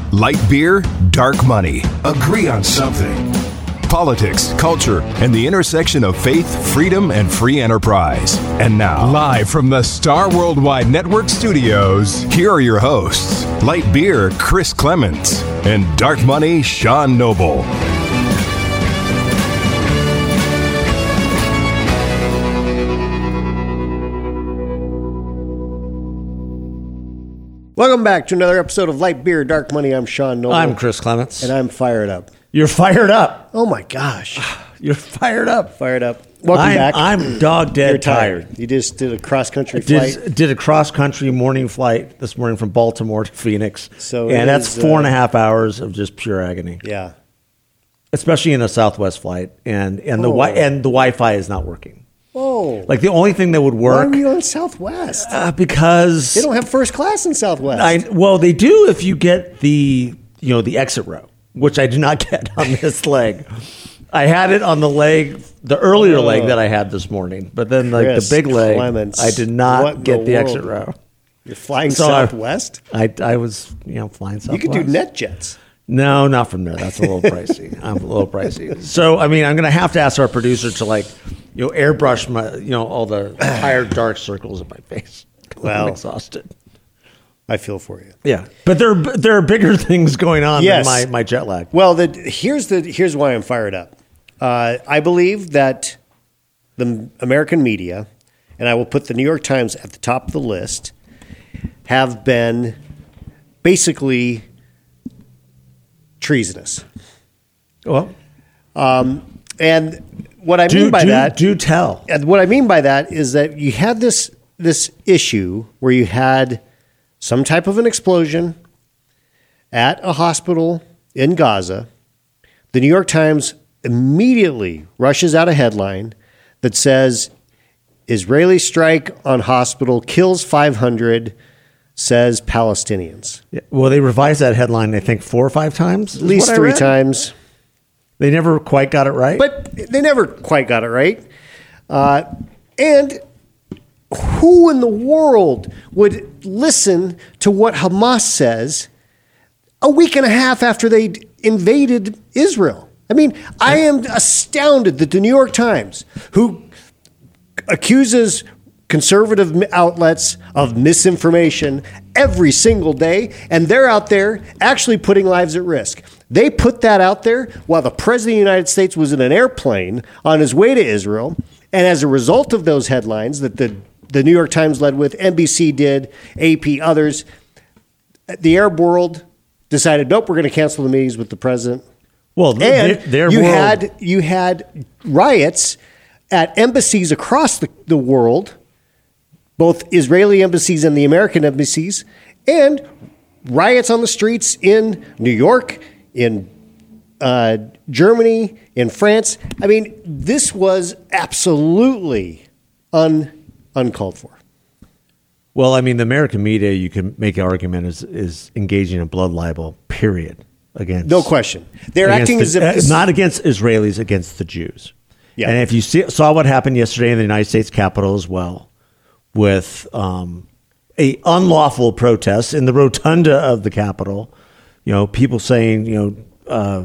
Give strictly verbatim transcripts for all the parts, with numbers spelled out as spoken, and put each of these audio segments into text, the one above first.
Light beer, dark money. Agree on something. Politics, culture, and the intersection of faith, freedom, and free enterprise. And now, live from the Star Worldwide Network studios, here are your hosts, Light Beer, Chris Clements, and Dark Money, Sean Noble. Welcome back to another episode of Light Beer, Dark Money. I'm Sean Noble. I'm Chris Clements. And I'm fired up. You're fired up. Oh my gosh. You're fired up. Fired up. Welcome I'm, back. I'm dog dead You're tired. tired. You just did a cross-country flight. Did, did a cross-country morning flight this morning from Baltimore to Phoenix. So and that's is, four uh, and a half hours of just pure agony. Yeah. Especially in a Southwest flight. And, and, the, Oh. wi- and the Wi-Fi is not working. Oh. Like the only thing that would Why work... are you on Southwest? Uh, because... They don't have first class in Southwest. I, well, they do if you get the, you know, the exit row, which I do not get on this leg. I had it on the leg, the earlier Oh. leg that I had this morning, but then like Chris the big leg, Clements. I did What not in get the the, world? exit row. You're flying So I- Southwest? I, I was, you know, flying You Southwest. could do NetJets. No, not from there. That's a little pricey. I'm a little pricey. So, I mean, I'm going to have to ask our producer to like, you know, airbrush my, you know, all the tired dark circles in my face. Well. I'm exhausted. I feel for you. Yeah, but there there are bigger things going on Yes. than my, my jet lag. Well, the, here's the here's why I'm fired up. Uh, I believe that the American media, and I will put the New York Times at the top of the list, have been basically treasonous. Well, And what I do, mean by do, that, do tell. and what I mean by that is that you had this this issue where you had some type of an explosion at a hospital in Gaza. The New York Times immediately rushes out a headline that says Israeli strike on hospital kills five hundred, says Palestinians. Yeah, well, they revised that headline, I think, four or five times. At least three times. They never quite got it right. But they never quite got it right. Uh, and who in the world would listen to what Hamas says a week and a half after they invaded Israel? I mean, I am astounded that the New York Times, who accuses conservative outlets of misinformation every single day, and they're out there actually putting lives at risk. They put that out there while the President of the United States was in an airplane on his way to Israel. And as a result of those headlines that the, the New York Times led with, N B C did, A P, others, the Arab world decided, nope, we're going to cancel the meetings with the president. well, And their, their you world, had you had riots at embassies across the, the world, both Israeli embassies and the American embassies, and riots on the streets in New York, in uh, Germany, in France. I mean, this was absolutely un, uncalled for. well, I mean, the American media, you can make an argument, is, is engaging in blood libel, period. Against No question. They're against acting the- as if uh, this- not against Israelis, against the Jews. Yeah. And if you see, saw what happened yesterday in the United States Capitol as well, with um, a unlawful protest in the rotunda of the Capitol, you know, people saying, you know, uh,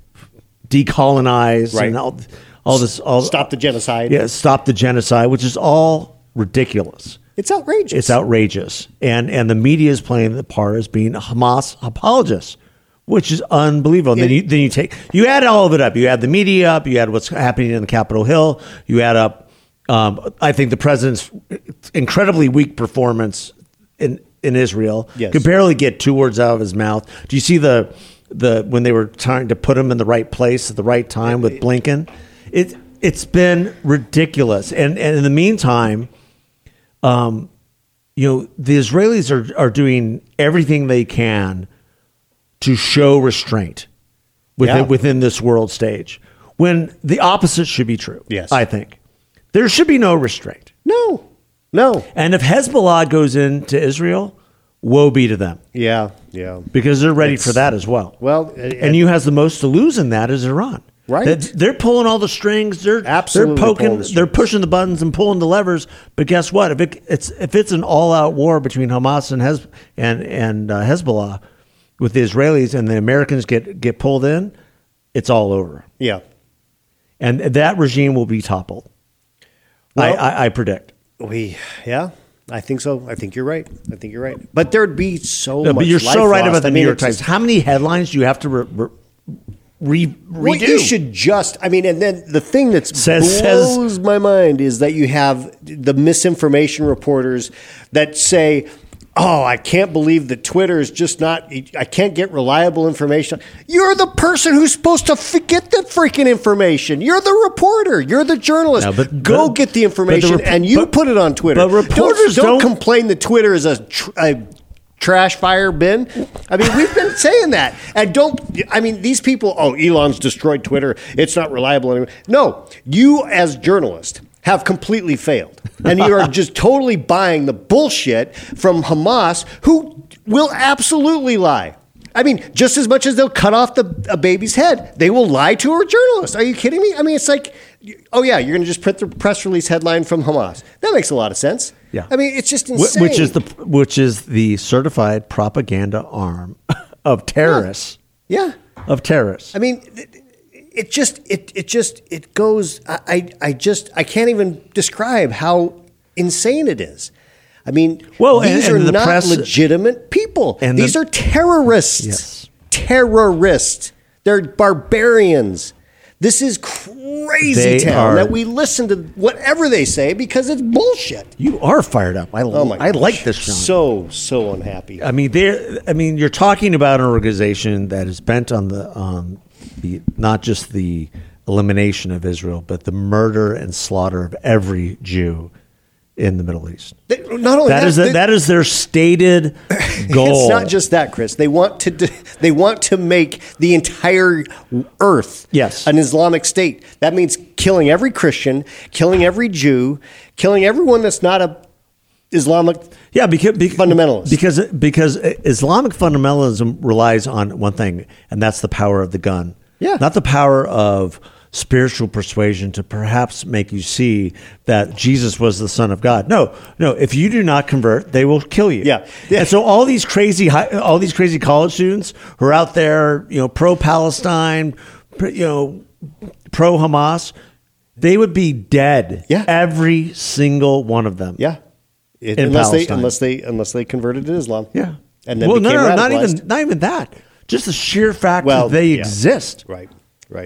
decolonize Right. and all, all this, all stop the genocide. yeah, stop the genocide, which is all ridiculous. It's outrageous. It's outrageous, and and the media is playing the part as being Hamas apologists, which is unbelievable. And then you then you take you add all of it up. You add the media up. You add what's happening in the Capitol Hill. You add up. Um, I think the president's incredibly weak performance in in Israel Yes. could barely get two words out of his mouth. Do you see the the when they were trying to put him in the right place at the right time with Blinken? It it's been ridiculous, and and in the meantime. Um, you know, the Israelis are, are doing everything they can to show restraint within, Yeah. within this world stage, when the opposite should be true. Yes. I think there should be no restraint. No, no. And if Hezbollah goes into Israel, woe be to them, Yeah, yeah. because they're ready It's- for that as well. Well, and you has the most to lose in that is Iran. Right. That- They're pulling all the strings. They're Absolutely They're poking. pulling the They're strings. pushing the buttons and pulling the levers. But guess what? If it, it's if it's an all-out war between Hamas and Hez, and and uh, Hezbollah, with the Israelis and the Americans get, get pulled in, it's all over. Yeah. And that regime will be toppled. Well, I, I, I predict. We, yeah, I think so. I think you're right. I think you're right. But there'd be so No, much but you're life so right lost. about the I mean, New York it's Times. just- How many headlines do you have to re, re, re, Well, redo? you should just, I mean, and then the thing that Says- blows says- my mind is that you have the misinformation reporters that say, oh, I can't believe that Twitter is just not, I can't get reliable information. You're the person who's supposed to f- get the freaking information. You're the reporter. You're the journalist. No, but- Go but- get the but the information rep- and you but- put it on Twitter. but reporters don't, don't don't- complain that Twitter is a, tr- a trash fire bin. I mean, we've been saying that. And don't, I mean, these people, oh, Elon's destroyed Twitter. It's not reliable anymore. No, you as journalists have completely failed. And you are just totally buying the bullshit from Hamas, who will absolutely lie. I mean, just as much as they'll cut off the, a baby's head, they will lie to a journalist. Are you kidding me? I mean, it's like, oh yeah, you're going to just print the press release headline from Hamas. That makes a lot of sense. Yeah. I mean, it's just Wh- insane. Which is the which is the certified propaganda arm of terrorists. Yeah. Of terrorists. I mean, it, it just it it just it goes. I, I I just I can't even describe how insane it is. I mean, Well, and- these and are the not press- legitimate people. and These the- are terrorists. Yes. Terrorists. They're barbarians. This is crazy They town are- that we listen to whatever they say because it's bullshit. You are fired up. I, Oh my I gosh. like this, John. So so unhappy. I mean, there. I mean, you're talking about an organization that is bent on the on the not just the elimination of Israel, but the murder and slaughter of every Jew in the Middle East. They- not only That that, is the, they- that is their stated goal. It's not just that, Chris. They want to d- they want to make the entire earth Yes. an Islamic state. That means killing every Christian, killing every Jew, killing everyone that's not a Islamic. Yeah, because, because Fundamentalists. Because because Islamic fundamentalism relies on one thing, and that's the power of the gun. Yeah. Not the power of spiritual persuasion to perhaps make you see that Jesus was the Son of God. No, no. If you do not convert, they will kill you. Yeah. Yeah. And so all these crazy, high, all these crazy college students who are out there, you know, pro Palestine, you know, pro Hamas, they would be dead. Yeah. Every single one of them. Yeah, It- In unless they Palestine. unless they unless they converted to Islam. Yeah. and then well, no, became no, not radicalized. even not even that. Just the sheer fact Well, that they yeah. exist. Right, right.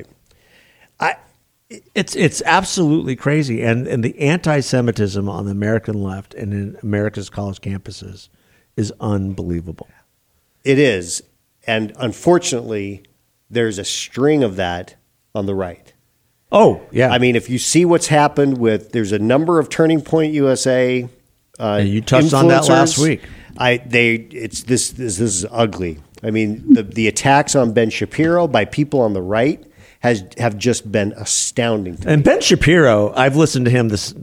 I It's it's absolutely crazy, and and the anti-Semitism on the American left and in America's college campuses is unbelievable. it is, and unfortunately, there's a string of that on the right. Oh yeah, I mean, if you see what's happened with, there's a number of Turning Point U S A. Uh, And you touched on that last influencers. week. I they it's this this, this is ugly. I mean, the the attacks on Ben Shapiro by people on the right has have just been astounding. To me. and Ben Shapiro, I've listened to him this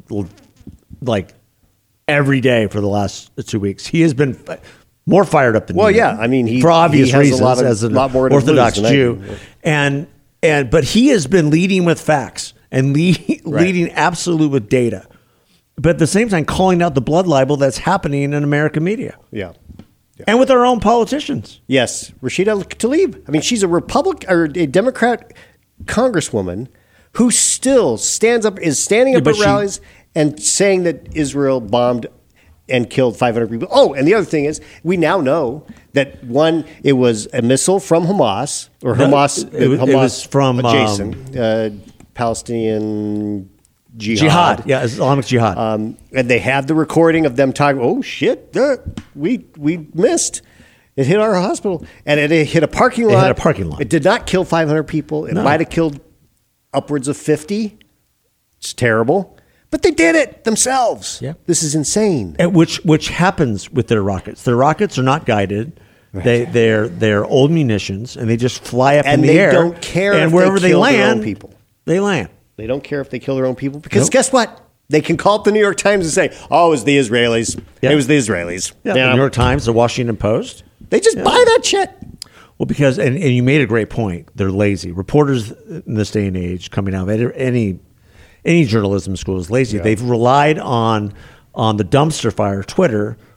like every day for the last two weeks. He has been fi- more fired up than Well, me. yeah, I mean, he- for obvious he has a reasons lot of- as an lot more to Orthodox lose than I Jew, do. and and but he has been leading with facts and lead, Right. leading absolute with data, but at the same time calling out the blood libel that's happening in American media Yeah. Yeah. and with our own politicians. Yes, Rashida Tlaib. I mean, she's a Republican or a Democrat congresswoman who still stands up, is standing Yeah, up but at she- rallies and saying that Israel bombed and killed five hundred people. Oh, and the other thing is, we now know that one, it was a missile from Hamas or No, Hamas, it was- it Hamas was from, adjacent uh, Palestinian jihad. Jihad, yeah, Islamic jihad. Um, and they have the recording of them talking. Oh shit! Uh, we we missed. It hit our hospital, and it, it hit a parking lot. hit a parking lot. It did not kill five hundred people. It No. might have killed upwards of fifty. It's terrible, but they did it themselves. Yeah. This is insane. And which which happens with their rockets. Their rockets are not guided. They they're they're old munitions, and they just fly up And in the they air. don't care and if they wherever they, kill their land, own people. they land. They don't care if they kill their own people because Nope. guess what? They can call up the New York Times and say, "Oh, it was the Israelis. Yeah. It was the Israelis." Yeah, You the know? New York Times, the Washington Post. They just buy that shit. Well, because and, and you made a great point. They're lazy. Reporters in this day and age, coming out of any any journalism school is lazy. Yeah. They've relied on on the dumpster fire, Twitter,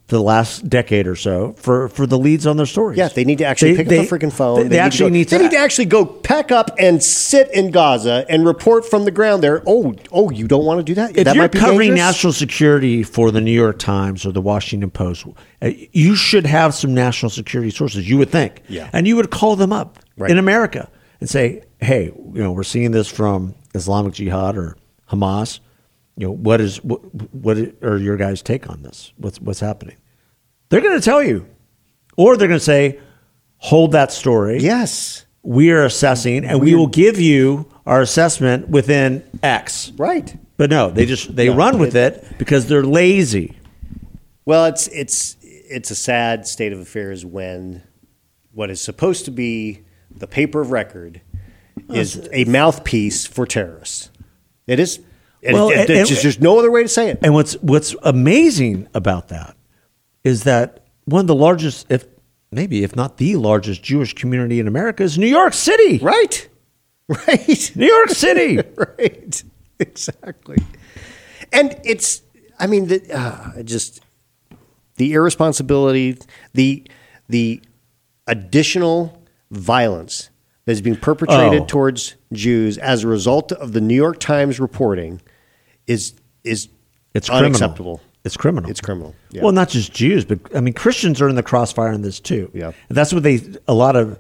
for the last decade or so for, for the leads on their stories. Yeah, they need to actually They- pick they- up the freaking phone. They, they actually need to go, need to. They need to actually go pack up and sit in Gaza and report from the ground there. Oh, oh, you don't want to do that? If that you're might be covering dangerous? national security for the New York Times or the Washington Post, uh, you should have some national security sources, you would think. Yeah. And you would call them up Right. in America and say, hey, you know, we're seeing this from Islamic Jihad or Hamas. You know, what is what, what are your guys' take on this? What's what's happening? They're going to tell you. Or they're going to say, hold that story. Yes. We are assessing, and we will give you our assessment within X. Right. But no, they just they No, run with it- it because they're lazy. Well, it's it's it's a sad state of affairs when what is supposed to be the paper of record is a mouthpiece for terrorists. It is. It- Well, it- and- it's just, there's no other way to say it. And what's what's amazing about that is that one of the largest, if maybe if not the largest Jewish community in America is New York City. Right. Right. New York City. Right. Exactly. And it's, I mean, the, uh, just the irresponsibility, the the additional violence that is being perpetrated Oh. towards Jews as a result of the New York Times reporting is is It's criminal. unacceptable. It's criminal. It's criminal. Yeah. Well, not just Jews, but I mean Christians are in the crossfire in this too. Yeah. And that's what they a lot of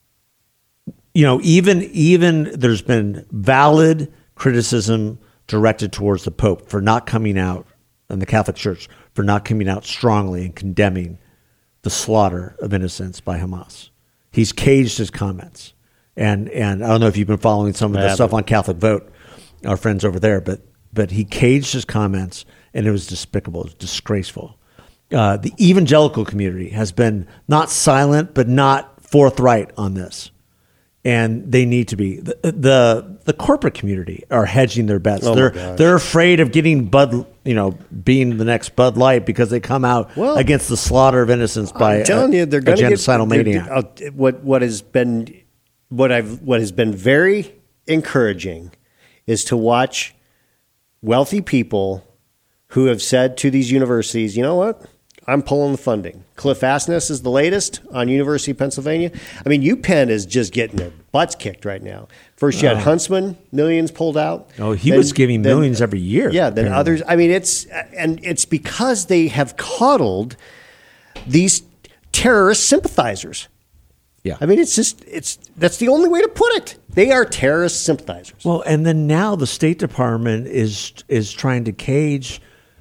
you know, even even there's been valid criticism directed towards the Pope for not coming out and the Catholic Church for not coming out strongly and condemning the slaughter of innocents by Hamas. He's caged his comments. And and I don't know if you've been following some of I the haven't. stuff on Catholic Vote, our friends over there, but but he caged his comments, and it was despicable, it was disgraceful. Uh, the evangelical community has been not silent, but not forthright on this, and they need to be. The the, the corporate community are hedging their bets. Oh my they're gosh. they're afraid of getting Bud, you know, being the next Bud Light because they come out Well, against the slaughter of innocents by I'm telling a, you, they're a going to genocidal get, maniac. they're- uh, What what has been what I've what has been very encouraging is to watch wealthy people who have said to these universities, you know what, I'm pulling the funding. Cliff Asness is the latest on University of Pennsylvania. I mean, UPenn is just getting their butts kicked right now. First, you had Huntsman, millions pulled out. Oh, he Then- was giving then- millions every year. Yeah, then apparently. others. I mean, it's and it's because they have coddled these terrorist sympathizers. Yeah. I mean, it's just it's that's the only way to put it. They are terrorist sympathizers. Well, and then now the State Department is is trying to cage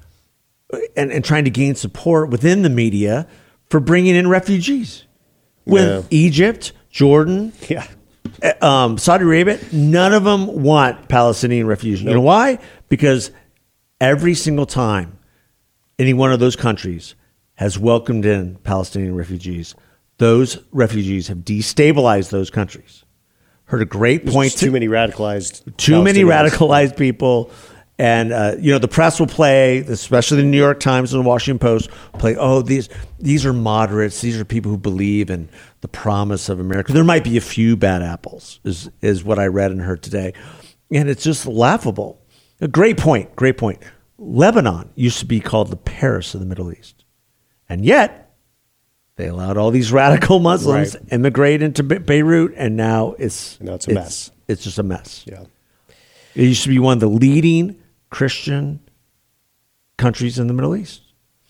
and, and trying to gain support within the media for bringing in refugees. With Yeah. Egypt, Jordan, Yeah. um, Saudi Arabia, none of them want Palestinian refugees. You know why? Because every single time any one of those countries has welcomed in Palestinian refugees, those refugees have destabilized those countries. Heard a great point. Too many radicalized. Too many Palestinians. radicalized people. And, uh, you know, the press will play, especially the New York Times and the Washington Post, play, oh, these these are moderates. These are people who believe in the promise of America. There might be a few bad apples, is, is what I read and heard today. And it's just laughable. A great point, great point. Lebanon used to be called the Paris of the Middle East. And yet, they allowed all these radical Muslims Right. immigrate into Be- Beirut, and now it's, Now it's a mess. It's just a mess. Yeah. It used to be one of the leading Christian countries in the Middle East.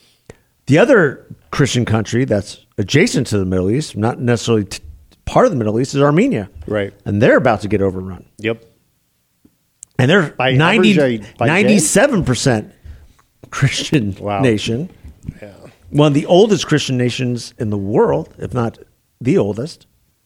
The other Christian country that's adjacent to the Middle East, not necessarily t- part of the Middle East, is Armenia. Right. And they're about to get overrun. Yep. And they're By ninety, average, uh, by ninety-seven percent Christian Wow. nation. Yeah. One of the oldest Christian nations in the world, if not the oldest.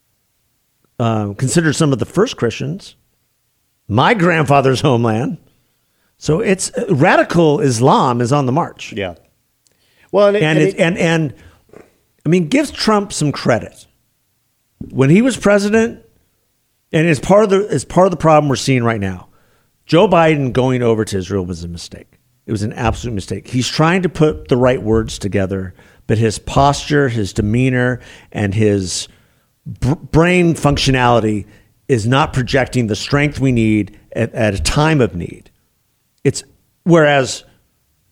Um, considered some of the first Christians. My grandfather's homeland. So it's uh, radical Islam is on the march. Yeah. Well, and, it, And and it, it- and and I mean, gives Trump some credit. When he was president, and it's part of the it's part of the problem we're seeing right now. Joe Biden going over to Israel was a mistake. It was an absolute mistake. He's trying to put the right words together, but his posture, his demeanor, and his br- brain functionality is not projecting the strength we need at, at a time of need. It's whereas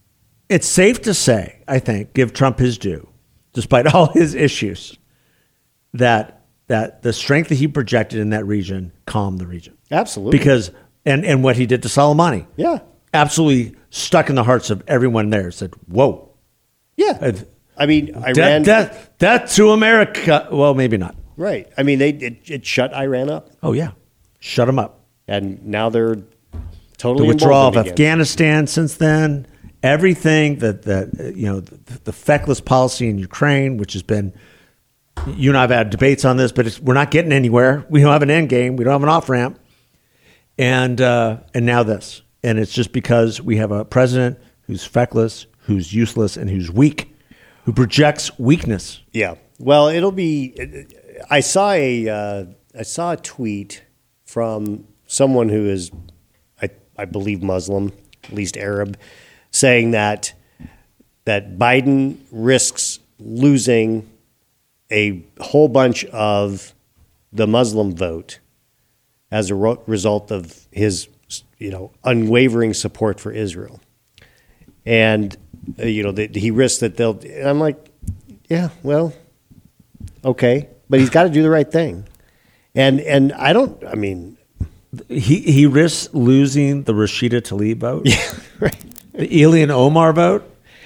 it's safe to say, I think, give Trump his due, despite all his issues, that that the strength that he projected in that region calmed the region. Absolutely. Because, and, and what he did to Soleimani. Yeah. Absolutely stuck in the hearts of everyone there. Said, whoa. Yeah. Uh, I mean, Iran. That, that, that to America. Well, maybe not. Right. I mean, they it, it shut Iran up. Oh, yeah. Shut them up. And now they're totally The withdrawal of emboldened again. Afghanistan since then. Everything that, that you know, the, the feckless policy in Ukraine, which has been, you and I have had debates on this, but it's, we're not getting anywhere. We don't have an end game. We don't have an off ramp. And, uh, and now this. And it's just because we have a president who's feckless, who's useless, and who's weak, who projects weakness. Yeah. Well, it'll be. I saw a uh, I saw a tweet from someone who is, I I believe Muslim, at least Arab, saying that that Biden risks losing a whole bunch of the Muslim vote as a ro- result of his, you know, unwavering support for Israel. And, uh, you know, the, he risks that they'll, and I'm like, yeah, well, okay, but he's got to do the right thing. And, and I don't, I mean, He he risks losing the Rashida Tlaib vote. yeah, right. The Elian Omar vote.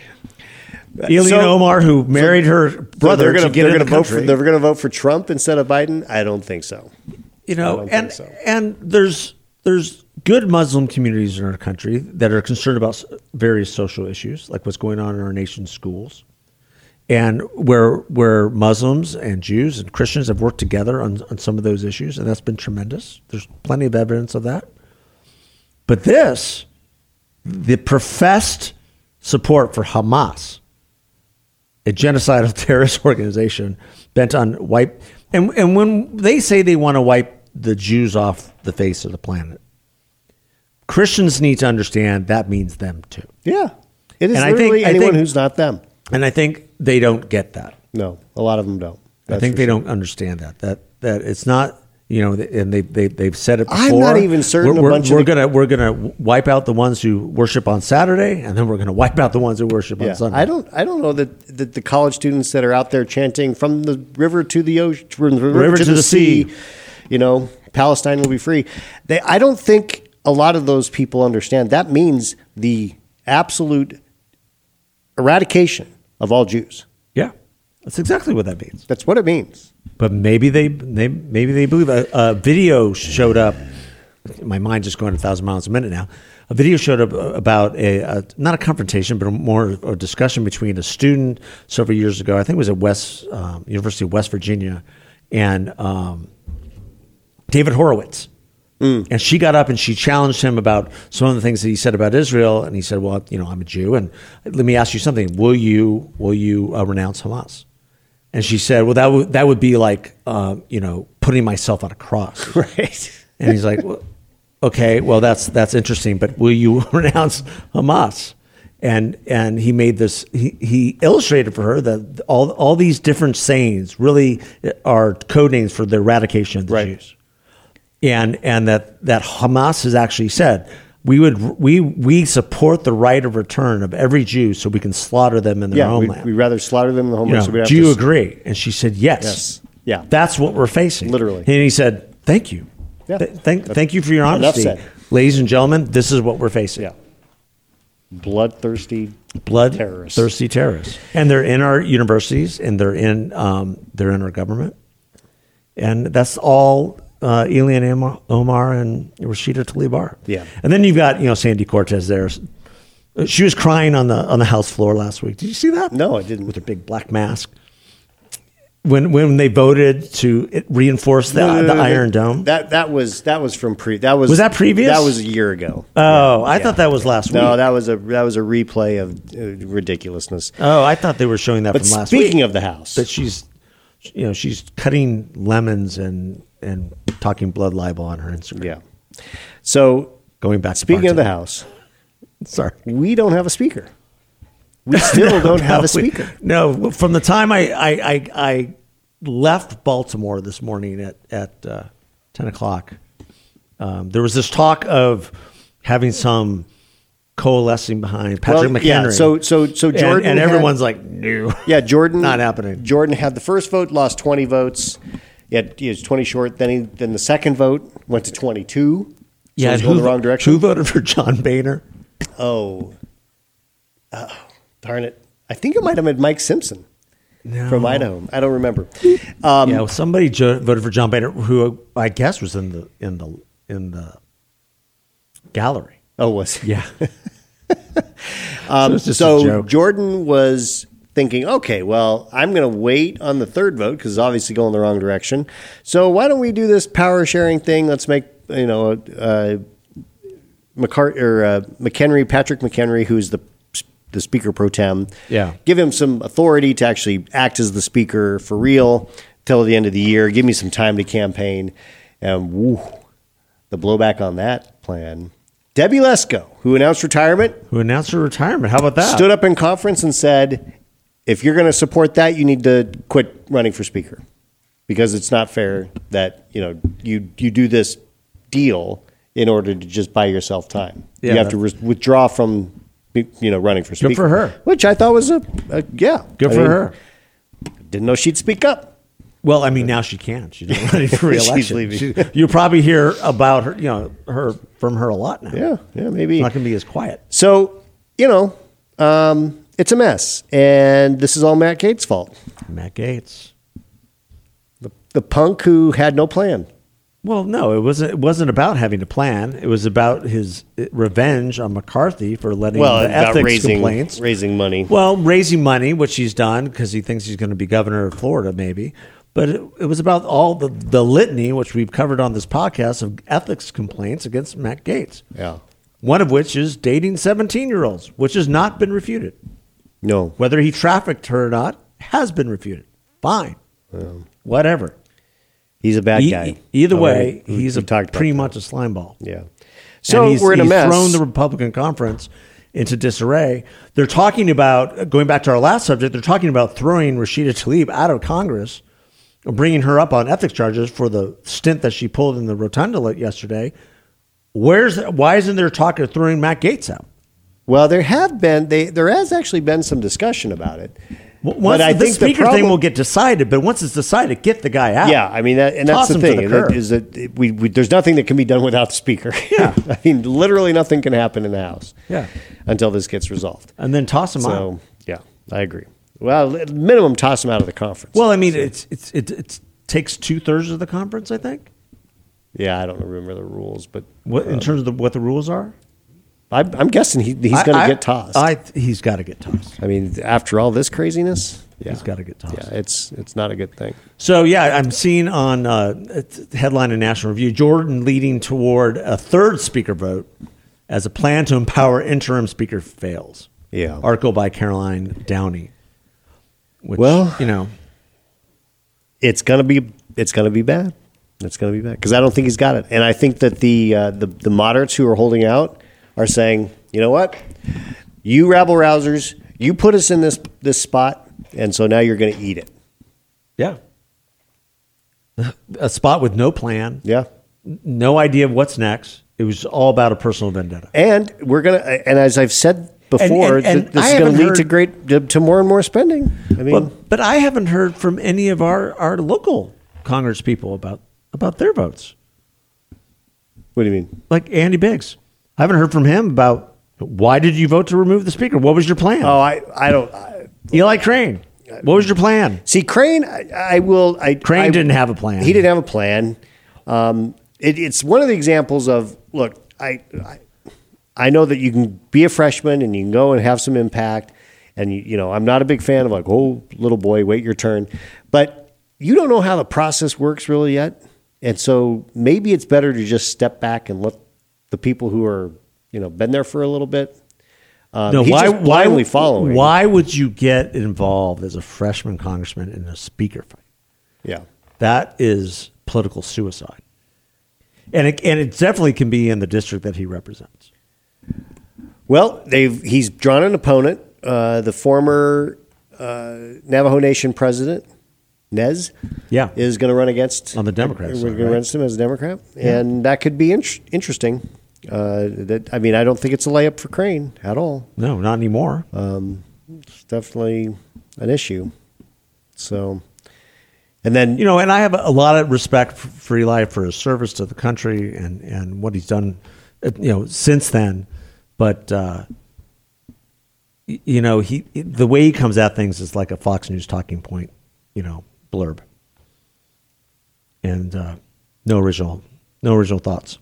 Elian So- Omar, who married her brother, they're going to get they're in going the to vote for country. they're going to vote for Trump instead of Biden. I don't think so. You know, I don't and think so. and there's there's good Muslim communities in our country that are concerned about s- various social issues, like what's going on in our nation's schools, and where where Muslims and Jews and Christians have worked together on, on some of those issues, and that's been tremendous. There's plenty of evidence of that. But this, the professed support for Hamas, a genocidal terrorist organization bent on wipe, and and when they say they want to wipe the Jews off the face of the planet, Christians need to understand that means them too. Yeah, it is And I think- literally I anyone think- who's not them. And I think they don't get that. No, a lot of them don't. I That's think for they sure. don't understand that. That that it's not, you know, and they they they've said it before. I'm not even certain We're, a we're, bunch of we're the- gonna we're gonna wipe out the ones who worship on Saturday, and then we're gonna wipe out the ones who worship Yeah, on Sunday. I don't. I don't know that, that the college students that are out there chanting from the river to the ocean, from the river, to, the, sea, you know, Palestine will be free. They. I don't think a lot of those people understand that means the absolute eradication of all Jews. Yeah, that's exactly what that means. That's what it means. But maybe they, they maybe they believe a, a video showed up. My mind just going a thousand miles a minute now. A video showed up about a, a not a confrontation, but a more a discussion between a student several years ago. I think it was at West um, University of West Virginia, and um, David Horowitz. Mm. And she got up and she challenged him about some of the things that he said about Israel. And he said, "Well, you know, I'm a Jew, and let me ask you something. Will you will you uh, renounce Hamas?" And she said, "Well, that would that would be like, uh, you know, putting myself on a cross." Right. And he's like, well, "Okay, well, that's that's interesting, but will you renounce Hamas?" And and he made this. He, he illustrated for her that all all these different sayings really are code names for the eradication of the Right. Jews, and and that that Hamas has actually said, We would we we support the right of return of every Jew so we can slaughter them in their Yeah, we'd, homeland. we'd rather slaughter them in the You homeland. know, so we'd have do you to, agree? And she said yes. Yes. Yeah. That's what we're facing. Literally. And he said, "Thank you. Yeah. Th- thank thank you for your Enough honesty, said. ladies and gentlemen. This is what we're facing. Yeah. Bloodthirsty Blood terrorists. thirsty terrorists, and they're in our universities, and they're in um, they're in our government, and that's all." Uh, Elian Omar- Omar and Rashida Tlaib are. Yeah. And then you've got, you know, Sandy Cortez there. She was crying on the on the House floor last week. Did you see that? No, I didn't. With her big black mask. When when they voted to reinforce the, No, no, no, the no, Iron no. Dome. That that was that was from pre. That was Was that previous? That was a year ago. oh, I thought that was last No, week. that was a that was a replay of uh, ridiculousness. oh, I thought they were showing that But from last week. speaking of the House, That she's, you know, she's cutting lemons and and talking blood libel on her Instagram. yeah. So Going back. speaking to of the Barton. House, Sorry. we don't have a speaker. We still don't have a No, we- speaker. No, from the time I I, I, I left Baltimore this morning at at uh, ten o'clock, um, there was this talk of having some coalescing behind Patrick Well, McHenry. yeah, so so so And- Jordan and, had- everyone's like, no. Yeah, Jordan. Not happening. Jordan had the first vote, lost twenty votes. He, had, he was twenty short. Then he, then the second vote went to twenty-two. So Yeah, it was and going who, the wrong direction. who voted for John Boehner? Oh, oh, darn it! I think it might have been Mike Simpson No. from Idaho. I don't remember. Um, Yeah, well, somebody jo- voted for John Boehner, who I guess was in the in the in the gallery. Oh, was he? Yeah. Um, So it's just a so joke. Jordan was thinking, okay, well, I'm going to wait on the third vote because it's obviously going the wrong direction. So why don't we do this power sharing thing? Let's make you know uh, McCart- or uh, McHenry, Patrick McHenry, who's the the speaker pro tem. Yeah. Give him some authority to actually act as the speaker for real till the end of the year. Give me some time to campaign. And woo, the blowback on that plan. Debbie Lesko, who announced retirement, Who announced her retirement? How about that? stood up in conference and said, if you're going to support that, you need to quit running for speaker because it's not fair that, you know, you, you do this deal in order to just buy yourself time. Yeah, you have that- to re- withdraw from, you know, running for speaker. for her. Which I thought was a, a yeah. Good I for mean, her. Didn't know she'd speak up. Well, I mean, now she can. She's not running for She's re-election. leaving. She- you'll probably hear about her, you know, her from her a lot now. Yeah, yeah, maybe. It's not going to be as quiet. So, you know, um, it's a mess. And this is all Matt Gaetz' fault. Matt Gaetz. The, the punk who had no plan. Well, no, it wasn't. It wasn't about having a plan. It was about his uh, revenge on McCarthy for letting Well, the about ethics raising, complaints. raising money. Well, raising money, which he's done because he thinks he's going to be governor of Florida, maybe. But it, it was about all the, the litany, which we've covered on this podcast, of ethics complaints against Matt Gaetz. Yeah. One of which is dating seventeen-year-olds, which has not been refuted. No. Whether he trafficked her or not has been refuted. Fine. Whatever. He's a bad E- guy. Either All way, right. We- he's a we've talked about pretty that. much a slime ball. Yeah. So And he's, we're in a he's mess. thrown the Republican conference into disarray. They're talking about, going back to our last subject, they're talking about throwing Rashida Tlaib out of Congress, or bringing her up on ethics charges for the stint that she pulled in the rotunda yesterday. Where's why isn't there talk of throwing Matt Gaetz out? Well, there have been they there has actually been some discussion about it. Once but I the think the speaker problem, thing will get decided, but once it's decided, get the guy out. Yeah, I mean, that, and that's Toss the him to thing the that curb. is that we, we there's nothing that can be done without the speaker. Yeah. I mean, literally nothing can happen in the House. Yeah. until this gets resolved. And then toss him out. So yeah, I agree. Well, at minimum, toss him out of the conference. Well, I mean, it's it's it, it takes two thirds of the conference, I think. yeah, I don't remember the rules, but What in terms of the, what the rules are? I, I'm guessing he, he's going to get tossed. I, I, he's got to get tossed. mean, after all this craziness, yeah, He's got to get tossed. yeah, it's it's not a good thing. So yeah, I'm seeing on uh, it's headline in National Review, Jordan leading toward a third speaker vote as a plan to empower interim speaker fails. Yeah. Article by Caroline Downey. Which, Well- you know, It's gonna be it's gonna be bad. It's gonna be bad because I don't think he's got it, and I think that the uh, the the moderates who are holding out are saying, you know what, you rabble rousers, you put us in this this spot, and so now you're going to eat it. yeah, a spot with no plan, Yeah, no idea of what's next. It was all about a personal vendetta. and we're gonna, and as I've said before, And- and- and th- this I is going haven't to lead to heard- great to, to more and more spending. I mean, But, but I haven't heard from any of our, our local Congress people about about their votes. what do you mean? Like Andy Biggs. I haven't heard from him about why did you vote to remove the speaker? What was your plan? Oh, I I don't. I, Eli Crane. What was your plan? See, Crane, I, I will. I, Crane I- didn't have a plan. He didn't have a plan. Um, it, it's one of the examples of look. I, I I know that you can be a freshman and you can go and have some impact. And you, you know, I'm not a big fan of like, oh, little boy, wait your turn. But you don't know how the process works really yet, and so maybe it's better to just step back and let the people who are you know been there for a little bit. Um, No, he's why, just blindly why, following. Why would you get involved as a freshman congressman in a speaker fight? Yeah. That is political suicide. And it, and it definitely can be in the district that he represents. Well, they've he's drawn an opponent, uh, the former uh, Navajo Nation president, Nez, Yeah. is going to run against On the Democrat We're side, going to right? run against him as a Democrat, and that could be in- interesting. Uh, that I mean, I don't think it's a layup for Crane at all. No, not anymore. Um, it's definitely an issue. So, and then You know, and I have a lot of respect for, for Eli for his service to the country and, and what he's done, uh, you know, since then. But, uh, y- you know, he the way he comes at things is like a Fox News talking point, you know, blurb. And uh, no original, no original thoughts.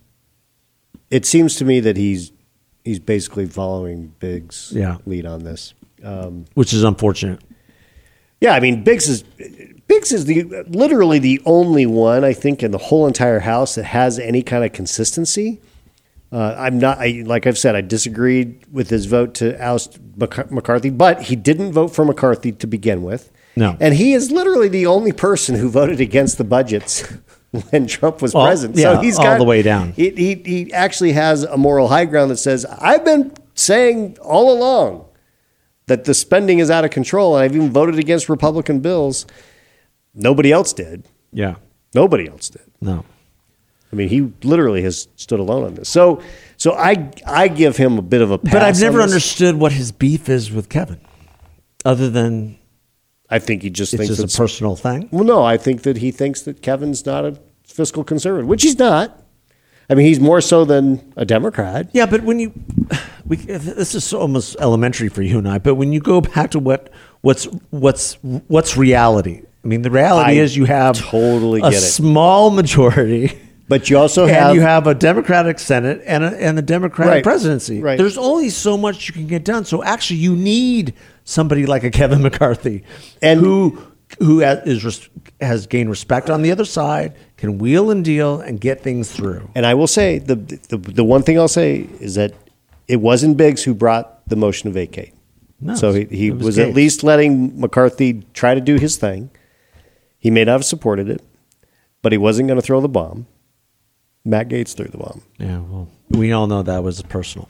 it seems to me that he's he's basically following Biggs' Yeah. lead on this. Um, Which is unfortunate. Yeah, I mean, Biggs is Biggs is the literally the only one I think in the whole entire House that has any kind of consistency. Uh, I'm not, I, like I've said, I disagreed with his vote to oust Mc- McCarthy, but he didn't vote for McCarthy to begin with. No. And he is literally the only person who voted against the budgets when Trump was Well, president. yeah, so he's all got, the way down. He, he, he actually has a moral high ground that says, I've been saying all along that the spending is out of control, and I've even voted against Republican bills. Nobody else did. Yeah. Nobody else did. No. I mean, he literally has stood alone on this. So, so I I give him a bit of a pass. But I've never on this. understood what his beef is with Kevin, other than I think he just it's thinks just it's a personal thing. Well, no, I think that he thinks that Kevin's not a fiscal conservative, which he's not. I mean, he's more so than a Democrat. Yeah, but when you, we, this is almost elementary for you and I. But when you go back to what what's what's what's reality? I mean, the reality I is you have totally a get it. small majority, But you also and have you have a Democratic Senate and a, and the Democratic Right. presidency. Right. There's only so much you can get done. So actually, you need somebody like a Kevin McCarthy, And- who who is res- has gained respect on the other side, can wheel and deal and get things through. And I will say the, the the one thing I'll say is that it wasn't Biggs who brought the motion to vacate. No, so he, he it was was, Gates. at least letting McCarthy try to do his thing. He may not have supported it, but he wasn't going to throw the bomb. Matt Gaetz threw the bomb, Yeah, well, we all know that was personal.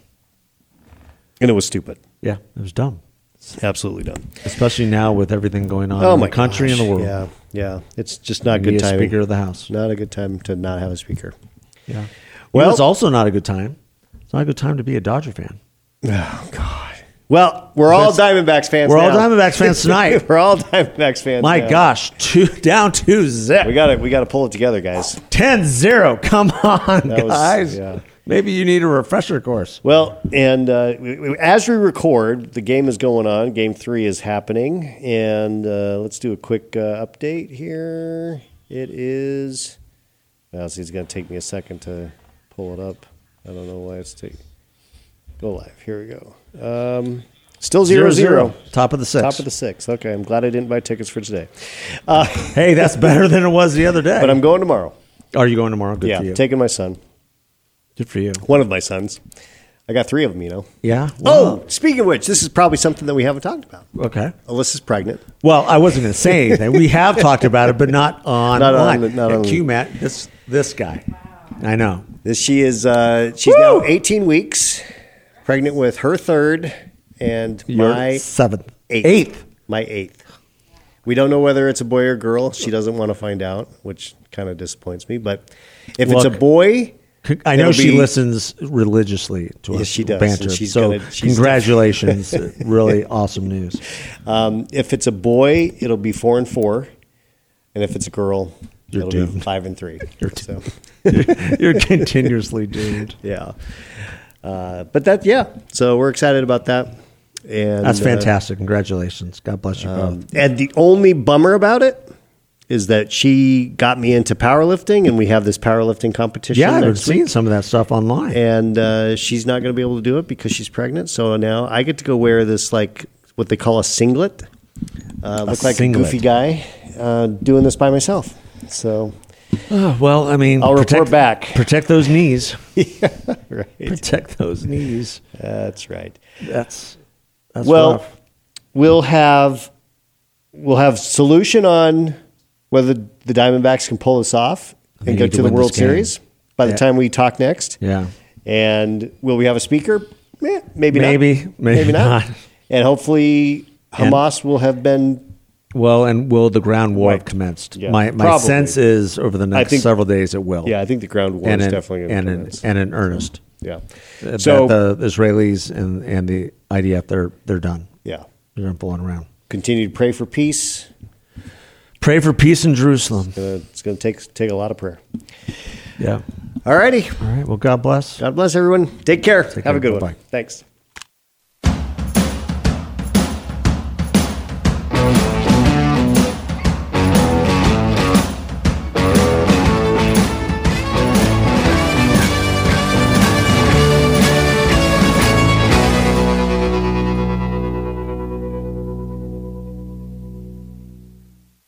and it was stupid. Yeah, it was dumb. Absolutely dumb. Especially now with everything going on Oh in my the country gosh. and the world. Yeah, yeah. It's just not Be good a timing. Speaker of the House. Not a good time to not have a speaker. Yeah. Well, Well- it's also not a good time. It's not a good time to be a Dodger fan. Oh God. Well, we're all That's- Diamondbacks fans. we're all now. Diamondbacks fans tonight. we're all Diamondbacks fans. My now. gosh, two down two zip. we got to we got to pull it together, guys. ten zero. Come on, That was- guys. yeah. Maybe you need a refresher course. Well, and uh, we- we- as we record, the game is going on. Game three is happening, and uh, let's do a quick uh, update here. It is. Well, see, it's going to take me a second to pull it up. I don't know why it's taking. Go live. Here we go. Um, still zero zero. Top of the sixth. Top of the sixth. Okay, I'm glad I didn't buy tickets for today. Uh, Hey, that's better than it was the other day. but I'm going tomorrow. Are you going tomorrow? Good yeah, for you. taking my son. Good for you. One of my sons. I got three of them, you know. Yeah. Oh, Wow. speaking of which, this is probably something that we haven't talked about. Okay. Alyssa's pregnant. Well, I wasn't going to say anything. We have talked about it, but not on Not on line. the- not on the- Q Matt, this this guy. I know. This she is. Uh, she's now eighteen weeks, pregnant with her third and Your my seventh, eighth. eighth. My eighth. We don't know whether it's a boy or girl. She doesn't want to find out, which kind of disappoints me. But if it's Look, a boy, I know it'll she be- listens religiously to us. Yes, she does, Banter. and she's so gonna- she's congratulations. Really awesome news. Um, if it's a boy, it'll be four and four, and if it's a girl, You're it'll be doomed. five and three. You're so, You're continuously doomed. yeah. Uh, but that, yeah. So we're excited about that. And That's uh, fantastic. Congratulations. God bless you Um, both. and the only bummer about it is that she got me into powerlifting, and we have this powerlifting competition. Yeah, I've been next week. seeing some of that stuff online. And uh, she's not going to be able to do it because she's pregnant. So now I get to go wear this, like, what they call a singlet. Uh, look like singlet. a goofy guy uh, doing this by myself. So, Oh, well, I mean, I'll protect, report back. Protect those knees. right. Protect those knees. That's right. That's that's Well, rough. we'll have we'll have solution on whether the Diamondbacks can pull this off They and need get to to the win this World game. Series by the Yeah. time we talk next. Yeah. And will we have a speaker? Eh, maybe, Maybe, not. maybe not. not. And hopefully Hamas will have been. Well, and will the ground war have Wiped. commenced? Yeah, my my probably. sense is over the next think- several days it will. Yeah, I think the ground war and is in, definitely going and to in, commence. and in earnest. Yeah. That So the Israelis and, and the I D F, they're they're done. yeah, They're not fooling around. continue to pray for peace. Pray for peace in Jerusalem. Uh, it's going to take take a lot of prayer. Yeah. All righty. All right. Well, God bless. God bless everyone. Take care. Have care. a good Bye-bye. one. Thanks.